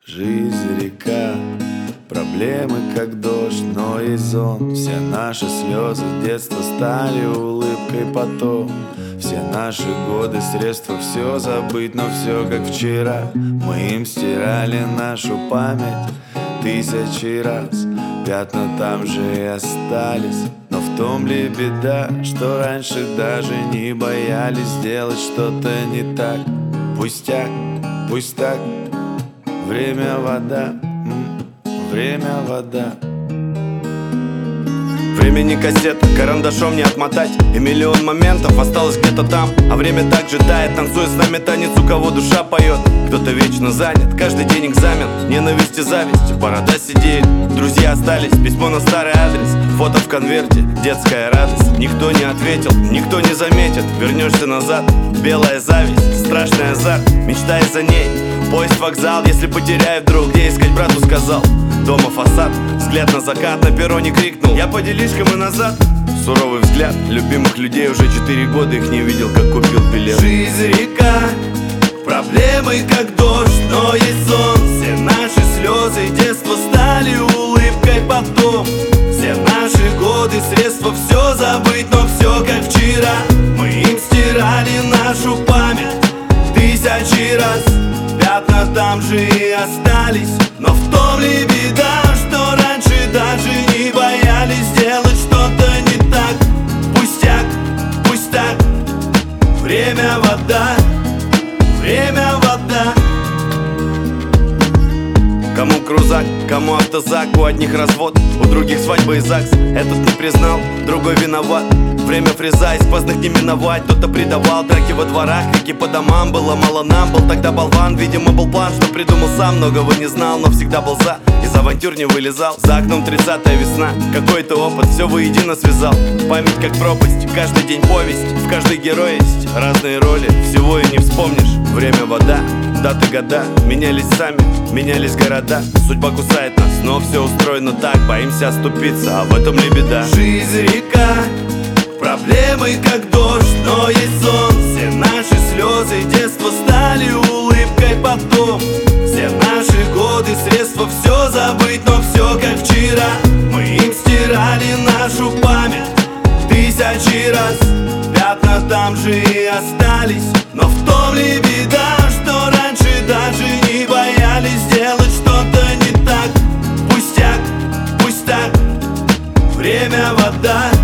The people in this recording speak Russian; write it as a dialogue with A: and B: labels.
A: Жизнь река, проблемы как дождь, но и зон. Все наши слезы детства стали улыбкой потом. Все наши годы средства все забыть, но все как вчера. Мы им стирали нашу память тысячи раз. Пятна там же и остались. Но в том ли беда, что раньше даже не боялись сделать что-то не так? Пустяк, пусть так. Время вода, время вода.
B: Времени кассета, карандашом не отмотать. И миллион моментов осталось где-то там. А время так же тает, танцуя с нами танец, у кого душа поет. Кто-то вечно занят, каждый день экзамен. Ненависть и зависть, борода сидеет. Друзья остались, письмо на старый адрес. Фото в конверте, детская радость. Никто не ответил, никто не заметит. Вернешься назад, белая зависть, страшный азарт. Мечтай за ней, поезд, вокзал. Если потеряю вдруг, где искать, брату сказал. Дома фасад, взгляд на закат, на перроне крикнул: я по делишкам и назад. Суровый взгляд любимых людей, уже 4 года их не видел, как купил билет.
A: Жизнь река, проблемы как дождь, но есть сон. Все наши слезы детства стали улыбкой потом. Все наши годы средства все забыть, но все как вчера. Мы им стирали нашу память тысячи раз. Пятна там же и остались. Но в том ли беда, что раньше даже не боялись сделать что-то не так? Пустяк, пусть так. Время вода, время вода.
B: Кому крузак, кому автозак, у одних развод, у других свадьба и ЗАГС. Этот не признал, другой виноват. Время фреза, из поздних не миновать. Кто-то предавал драки во дворах, крики по домам. Было мало нам, был тогда болван. Видимо, был план, что придумал сам. Многого не знал, но всегда был за. Из авантюр не вылезал. За окном 30-я весна. Какой-то опыт все воедино связал. Память как пропасть, каждый день повесть. В каждой герой есть разные роли. Всего и не вспомнишь. Время вода, даты года менялись сами, менялись города. Судьба кусает нас, но все устроено так. Боимся оступиться, а в этом ли беда?
A: Жизнь река, проблемы как дождь, но есть сон. Все наши слезы детства стали улыбкой потом. Все наши годы средства все забыть, но все как вчера. Мы им стирали нашу память тысячи раз. Пятна там же и остались. Но в том ли беда, что раньше даже не боялись сделать что-то не так? Пустяк, пусть так. Время вода.